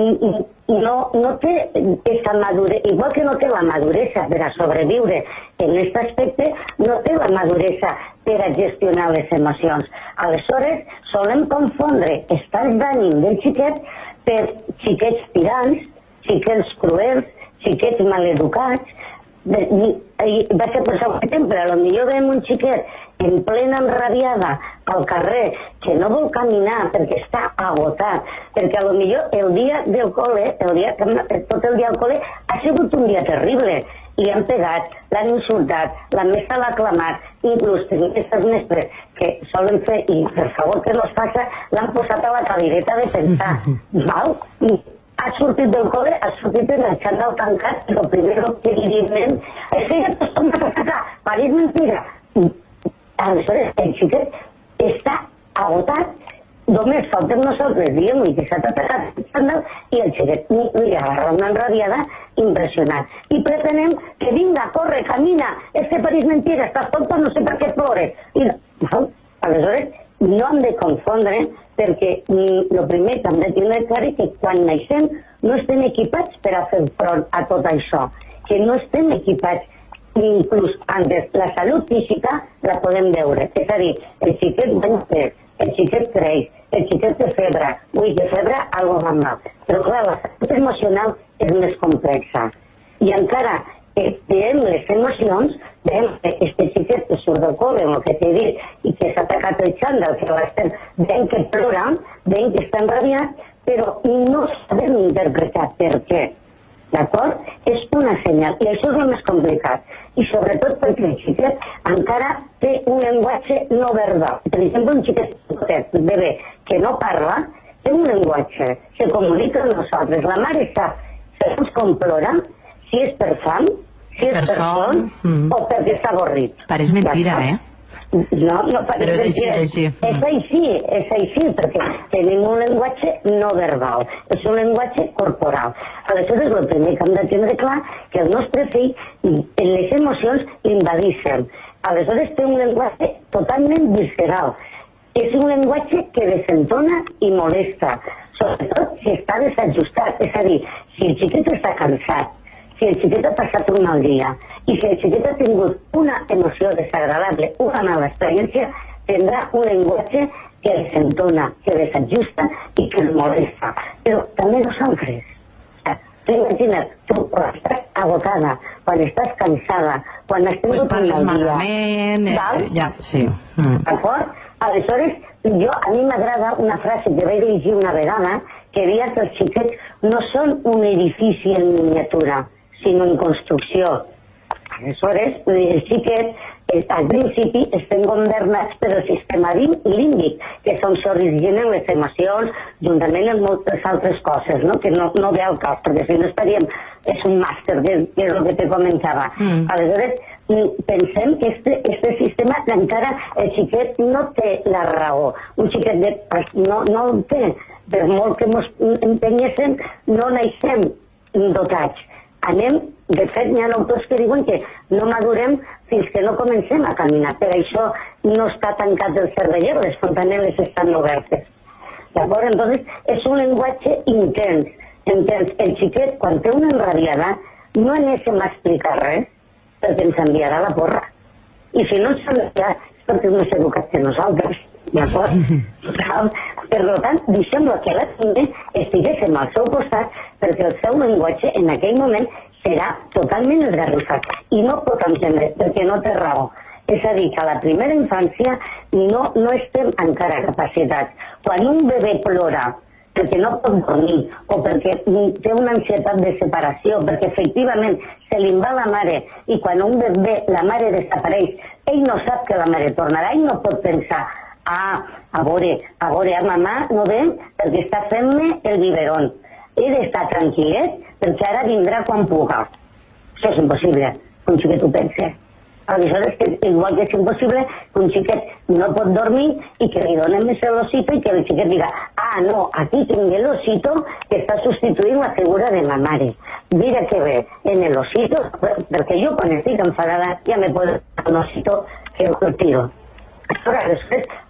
no té aquesta maduresa, igual que no té la maduresa per a sobreviure en aquest aspecte, no té la maduresa per a gestionar les emocions. Aleshores, solem confondre estat d'ànim del xiquet per xiquets tirants, xiquets cruels, xiquets maleducats. Vaig a posar un exemple, potser veiem un xiquet en plena enrabiada al carrer que no vol caminar perquè està agotat, perquè potser el dia del col·le, tot el dia al col·le ha sigut un dia terrible, li han pegat, l'han insultat, la mesa l'ha clamat, inclús tenim aquestes mestres que solen fer, i per favor que no es faça, l'han posat a la cadireta de pensar, val? Ha sortit del col·le, ha sortit en el xandall tancat, i el primer que evidentment és que ja t'has tornat a sacar, pareix mentira. Aleshores, el xiquet està agotat, només faltem nosaltres, diguem-li que s'ha atacat el xandall, i el xiquet li agarra una enrabiada impressionant. I pretenem que vinga, corre, camina, és que pareix mentira, estàs tonta, no sé per què plores. Aleshores, no hem de confondre, perquè el primer que hem de tenir clar és que quan naixem no estem equipats per a fer front a tot això, que no estem equipats, inclús antes la salut física la podem veure, és a dir, el xiquet va fer, el xiquet creix, el xiquet té febre, de febre algo va mal, però clar, la salut emocional és més complexa, i encara veiem les emocions, veiem que este xiquet que surt del col·le, el que t'he dit, i que s'ha atacat el xandall, veiem que plora, veiem que està enrabiat, però no sabem interpretar per què, d'acord? És una senyal, i això és el més complicat, i sobretot perquè el xiquet encara té un llenguatge no verbal. Per exemple, un xiquet bebè que no parla, té un llenguatge, se comunica amb nosaltres, la mare sap, segons com plora, si és per fam, si és per son, o perquè està avorrit. Pareix mentira, No, pareix mentira. És així, perquè tenim un llenguatge no verbal, és un llenguatge corporal. Aleshores, el primer que hem de tindre clar que el nostre fill, les emocions l'invadixen. Aleshores, té un llenguatge totalment visceral. És un llenguatge que desentona i molesta, sobretot si està desajustat, és a dir, si el xiquet està cansat, si el xiquet ha passat un mal dia i si el xiquet ha tingut una emoció desagradable, una mala experiència, tindrà un llenguatge que desentona, que desajusta i que el molesta. Però també nosaltres. Imagina't, tu quan estàs agotada, quan estàs cansada, quan has tingut un mal dia, d'acord? Aleshores, a mi m'agrada una frase que vaig llegir una vegada que deia que els xiquets no són un edifici en miniatura, sinó en construcció. Aleshores, el xiquet, al principi, estem governats per el sistema límbic, que són s'originen les emocions, juntament amb moltes altres coses, que no ve al cas, perquè si no estaríem, és un màster, que és el que te comentava. Aleshores, pensem que este sistema encara el xiquet no té la raó. Un xiquet no el té, per molt que ens empenyéssim, no naixem dotats. De fet, hi ha autors que diuen que no madurem fins que no comencem a caminar. Per això no està tancat el cervellet, les fontaneles estan obertes. D'acord? Entonces, és un llenguatge intens. El xiquet, quan té una enrabiada, no anéssim a explicar res, perquè ens enviarà la porra. I si no ens enviarà, és perquè és més educat que nosaltres. D'acord? Per tant, deixem-lo que la també estiguéssim al seu costat, perquè el seu llenguatge en aquell moment serà totalment esgarrifat i no pot entendre, perquè no té raó. És a dir, que a la primera infància no estem encara capacitats. Quan un bebè plora perquè no pot dormir o perquè té una ansietat de separació, perquè efectivament se li va la mare i quan un bebè la mare desapareix, ell no sap que la mare tornarà, ell no pot pensar a veure, mamà no ve perquè està fent-me el biberón. He d'estar tranquil·let perquè ara vindrà quan puga. Això és impossible, que un xiquet ho pense. Aleshores, igual que és impossible que un xiquet no pot dormir i que li donen més l'osito i que el xiquet diga no, aquí tinc l'osito que està substituint la figura de ma mare. Mira que bé, en l'osito, perquè jo quan estic enfadada ja me puedo un osito que el tiro. Aleshores,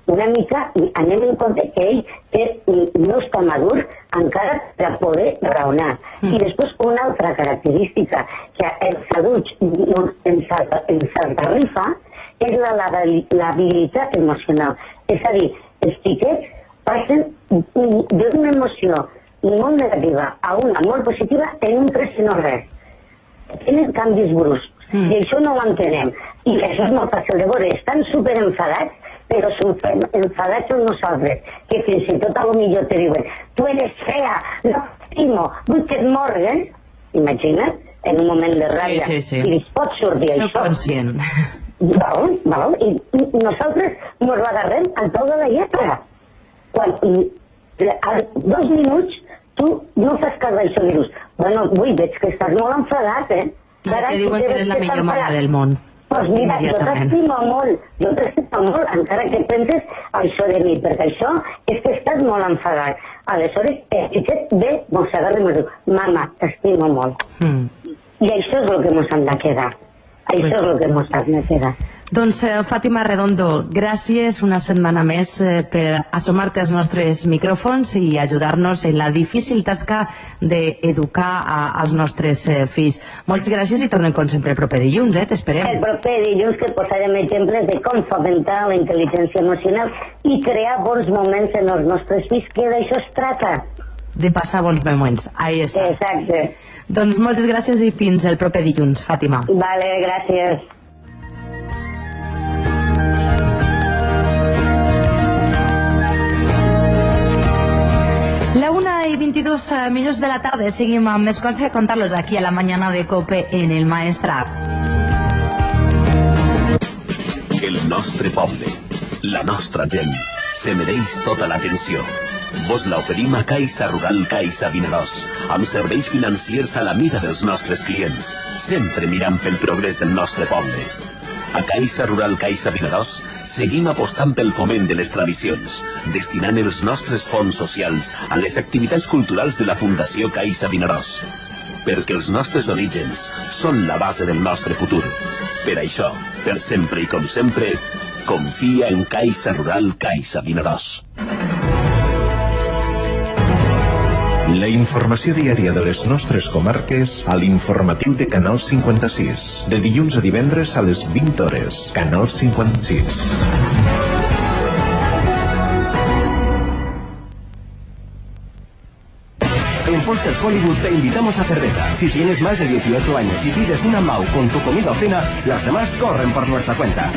una mica anem en compte que ell no està madur encara per poder raonar. I després una altra característica que els adults ens arrifa és l'habilitat emocional. És a dir, els xiquets passen d'una emoció molt negativa a una molt positiva en un tres i no res. Tenen canvis bruscs. I això no ho entenem. I això és molt fàcil de veure. Estan superenfadats, però són enfadats amb nosaltres, que fins i tot a lo millor te diuen tu eres fea, no t'estimo, vull que et morgues. Imagina't, en un moment de ràbia, i li pot sortir això. Soc conscient. Val? I nosaltres ens l'agarrem al peu de la lletra. Quan a 2 minuts tu no fas cas d'això i dius, bueno, veig que estàs molt enfadat, Te diuen que eres la millor mare del món. Doncs mira, jo t'estimo molt, encara que penses això de mi, perquè això és que estàs molt enfadat. Aleshores, el xiquet ve, s'agarra i em diu, mama, t'estimo molt. I això és el que ens han de quedar. Això és el que ens han de quedar. Doncs Fàtima Redondo, gràcies una setmana més per assomar-te als nostres micròfons i ajudar-nos en la difícil tasca d'educar als nostres fills. Moltes gràcies i tornem com sempre el proper dilluns, t'esperem. El proper dilluns que posarem exemples de com fomentar la intel·ligència emocional i crear bons moments en els nostres fills, que d'això es tracta. De passar bons moments, ahí està. Exacte. Doncs moltes gràcies i fins el proper dilluns, Fàtima. Vale, gràcies. La 1:22 de la tarde, seguim amb més coses a contar-los aquí a la mañana de COPE en el Maestrat. El nostre poble, la nostra gent, se mereix tota l'atenció. Vos l'oferim a Caixa Rural Caixa Vinaròs, amb serveis financiers a la mida dels nostres clients, sempre mirant pel progrés del nostre poble. A Caixa Rural Caixa Vinaròs seguim apostant pel foment de les tradicions, destinant els nostres fons socials a les activitats culturals de la Fundació Caixa Vinaròs. Perquè els nostres orígens són la base del nostre futur. Per això, per sempre i com sempre, confia en Caixa Rural Caixa Vinaròs. La informació diària de les nostres comarques a l'informatiu de Canal 56. De dilluns a divendres a les 20 hores. Canal 56. En Posters Hollywood te invitamos a cerveza. Si tienes más de 18 años y pides una Mau con tu comida o cena, las demás corren por nuestra cuenta.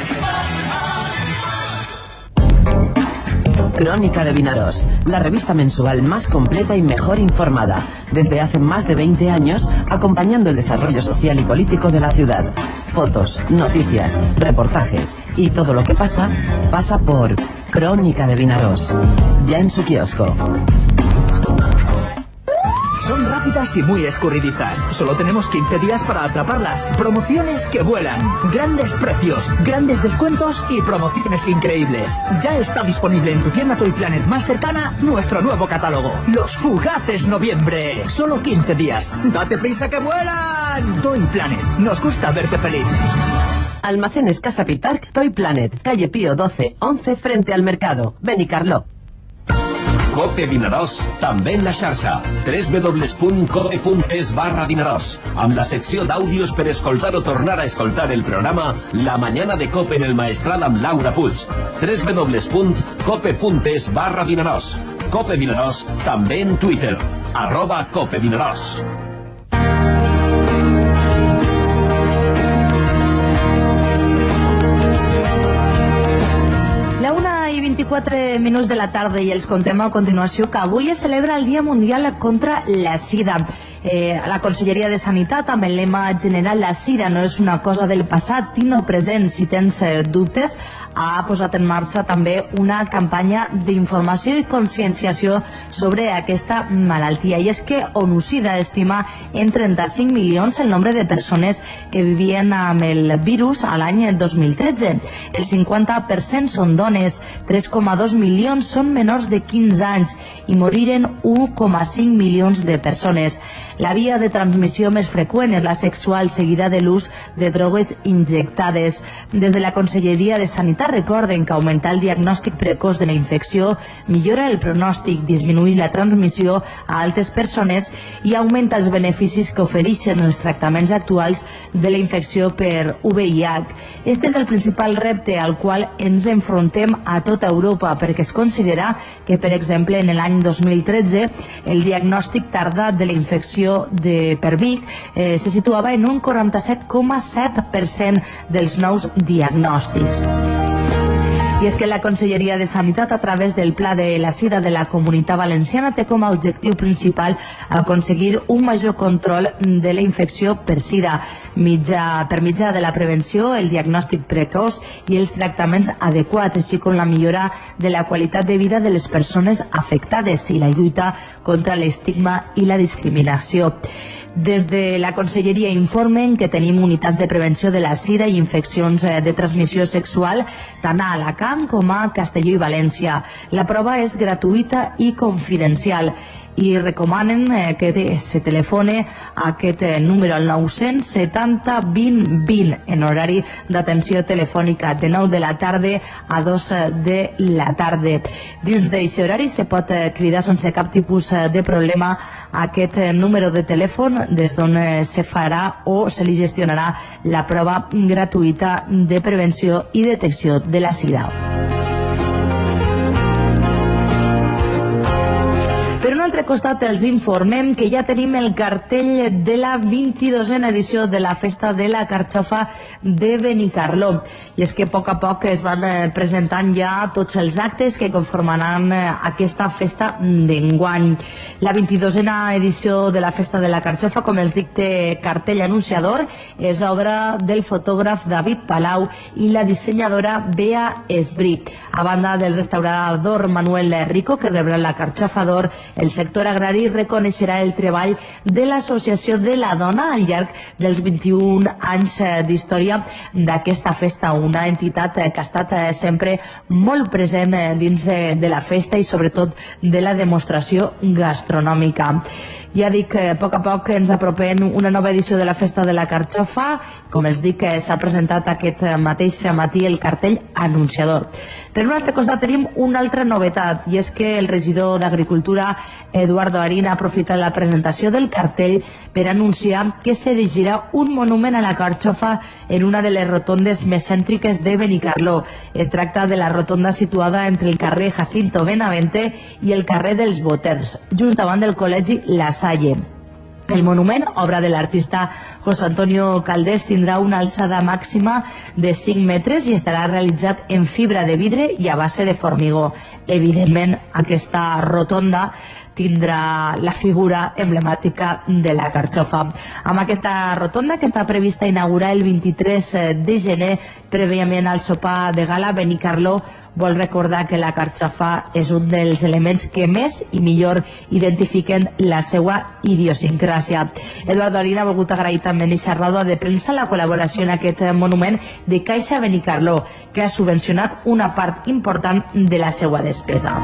Crónica de Vinaròs, la revista mensual más completa y mejor informada, desde hace más de 20 años, acompañando el desarrollo social y político de la ciudad. Fotos, noticias, reportajes y todo lo que pasa, pasa por Crónica de Vinaròs, ya en su kiosco. Son rápidas y muy escurridizas. Solo tenemos 15 días para atraparlas. Promociones que vuelan. Grandes precios, grandes descuentos y promociones increíbles. Ya está disponible en tu tienda Toy Planet más cercana nuestro nuevo catálogo. Los Fugaces Noviembre. Solo 15 días. ¡Date prisa que vuelan! Toy Planet. Nos gusta verte feliz. Almacenes Casa Pitarc, Toy Planet, calle Pío 12, 11 frente al mercado. Benicarló. COPE Vinaròs, també en la xarxa, www.cope.es/Vinaròs, amb la secció d'àudios per escoltar o tornar a escoltar el programa La Mañana de COPE en el Maestrat amb Laura Puig, www.cope.es/Vinaròs. COPE Vinaròs, també en Twitter, @COPE Vinaròs. La 1:24 de la tarda i els contem a continuació que avui es celebra el Dia Mundial contra la Sida. La Conselleria de Sanitat, amb el lema general "La sida no és una cosa del passat, tinc-ho present si tens dubtes", ha posat en marxa també una campanya d'informació i conscienciació sobre aquesta malaltia. I és que ONU-SIDA estima en 35 milions el nombre de persones que vivien amb el virus a l'any 2013. El 50% són dones, 3,2 milions són menors de 15 anys i moriren 1,5 milions de persones. La via de transmissió més freqüent és la sexual, seguida de l'ús de drogues injectades. Des de la Conselleria de Sanitat recorden que augmentar el diagnòstic precoç de la infecció millora el pronòstic, disminueix la transmissió a altres persones i augmenta els beneficis que ofereixen els tractaments actuals de la infecció per VIH. Este és el principal repte al qual ens enfrontem a tota Europa, perquè es considera que, per exemple, en l'any 2013 el diagnòstic tardat de la infecció per VIH se situava en un 47,7% dels nous diagnòstics. I és que la Conselleria de Sanitat, a través del Pla de la Sida de la Comunitat Valenciana, té com a objectiu principal aconseguir un major control de la infecció per sida per mitjà de la prevenció, el diagnòstic precoç i els tractaments adequats, així com la millora de la qualitat de vida de les persones afectades i la lluita contra l'estigma i la discriminació. Des de la Conselleria informen que tenim unitats de prevenció de la sida i infeccions de transmissió sexual tant a Alacant com a Castelló i València. La prova és gratuïta i confidencial i recomanen que se telefone a aquest número al 970 20 20 en horari d'atenció telefònica de 9 de la tarda a 2 de la tarda. Dins d'aquest horari se pot cridar sense cap tipus de problema a aquest número de telèfon des d'on se farà o se li gestionarà la prova gratuïta de prevenció i detecció de la sida. Per un altre costat, els informem que ja tenim el cartell de la 22a edició de la Festa de la Carxofa de Benicarló. I és que a poc es van presentant ja tots els actes que conformaran aquesta festa d'enguany. La 22a edició de la Festa de la Carxofa, com els dicta cartell anunciador, és obra del fotògraf David Palau i la dissenyadora Bea Esbrí. A banda del restaurador Manuel Rico, que rebrà la Carxofa d'Or, el sector agrari reconeixerà el treball de l'Associació de la Dona al llarg dels 21 anys d'història d'aquesta festa, una entitat que ha estat sempre molt present dins de la festa i sobretot de la demostració gastronòmica. Ja dic, a poc ens apropem una nova edició de la Festa de la Carxofa. Com els dic, s'ha presentat aquest mateix matí el cartell anunciador. Per un altre costat tenim una altra novetat, i és que el regidor d'Agricultura, Eduardo Arín, ha aprofitat la presentació del cartell per anunciar que s'erigirà un monument a la Carxofa en una de les rotondes més cèntriques de Benicarló. Es tracta de la rotonda situada entre el carrer Jacinto Benavente i el carrer dels Boters, just davant del col·legi La Salle. El monument, obra de l'artista José Antonio Caldés, tindrà una alçada màxima de 5 metres i estarà realitzat en fibra de vidre i a base de formigó. Evidentment, aquesta rotonda tindrà la figura emblemàtica de la Carxofa. Amb aquesta rotonda, que està prevista inaugurar el 23 de gener, prèviament al sopar de gala, Benicarló vol recordar que la Carxofa és un dels elements que més i millor identifiquen la seva idiosincràsia. Eduardo Arín ha volgut agrair també en aquesta roda de premsa la col·laboració en aquest monument de Caixa Benicarló, que ha subvencionat una part important de la seva despesa.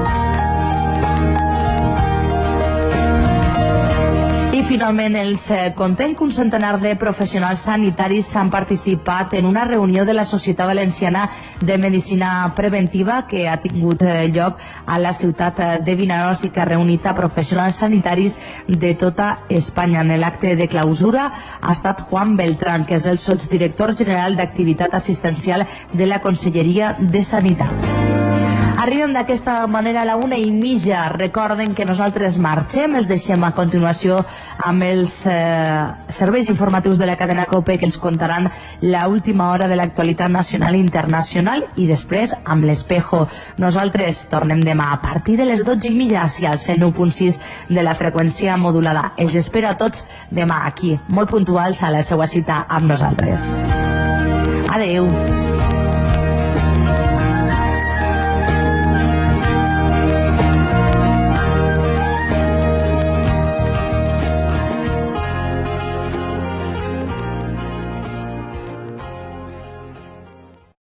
I finalment els contem que un centenar de professionals sanitaris han participat en una reunió de la Societat Valenciana de Medicina Preventiva que ha tingut lloc a la ciutat de Vinaròs i que ha reunit a professionals sanitaris de tota Espanya. En l'acte de clausura ha estat Juan Beltrán, que és el sotsdirector general d'Activitat Assistencial de la Conselleria de Sanitat. Arribem d'aquesta manera a la 1:30. Recorden que nosaltres marxem, els deixem a continuació amb els serveis informatius de la cadena COPE, que ens contaran l'última hora de l'actualitat nacional i internacional, i després amb l'Espejo. Nosaltres tornem demà a partir de les 12:30 hacia el 101.6 de la freqüència modulada. Els espero a tots demà aquí, molt puntuals a la seva cita amb nosaltres. Adeu.